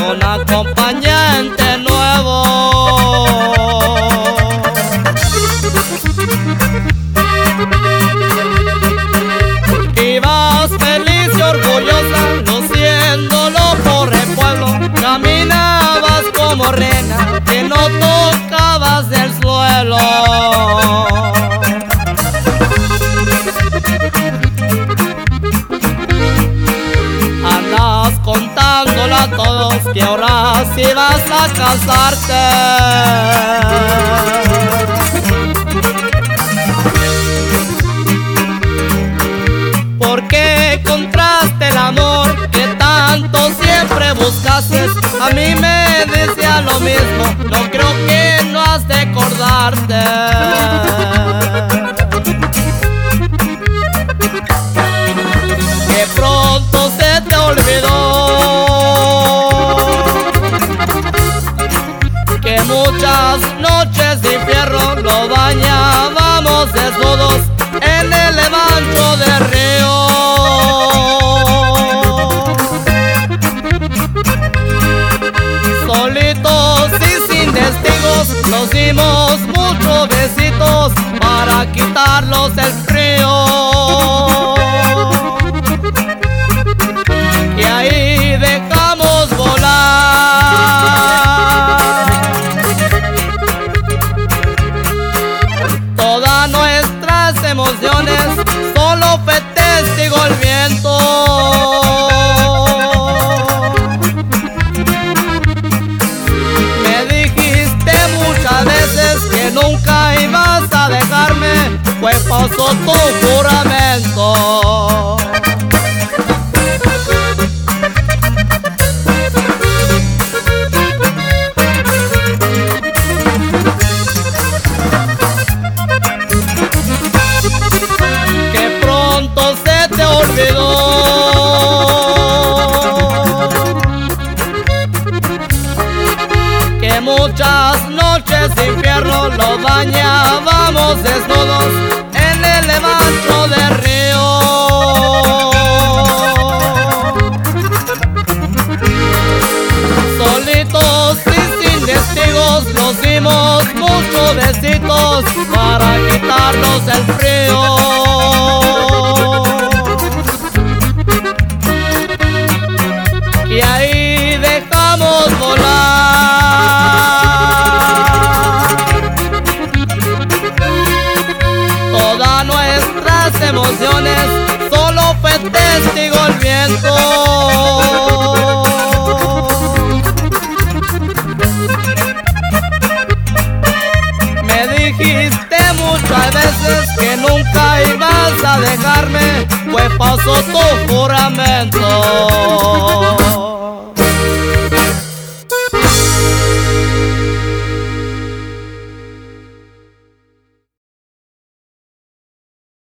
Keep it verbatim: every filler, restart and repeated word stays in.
un acompañante nuevo. Ibas feliz y orgullosa, luciéndolo por el pueblo. Caminabas como reina, que no tocabas del suelo. Andas contándole a todos que ahora sí vas a casarte. Porque encontraste el amor que tanto siempre buscaste. A mí me decía lo mismo, no creo que no has de acordarte. Que pronto se te olvidó que muchas noches de infierno lo bañábamos desnudos en el levanto del río. Solitos y sin testigos nos dimos muchos besitos para quitarlos el frío. Y ahí dejamos volar todas nuestras emociones, solo fue testigo el viento. Me dijiste muchas veces que nunca ibas a dejarme, pues pasó tu juramento. Se te olvidó que muchas noches de infierno lo bañábamos desnudos en el levanto del río. Solitos y sin testigos nos dimos muchos besitos para quitarnos el frío. Y ahí dejamos volar todas nuestras emociones, solo fue testigo el viento. Me dijiste muchas veces que nunca ibas a dejarme, pues pasó tu juramento.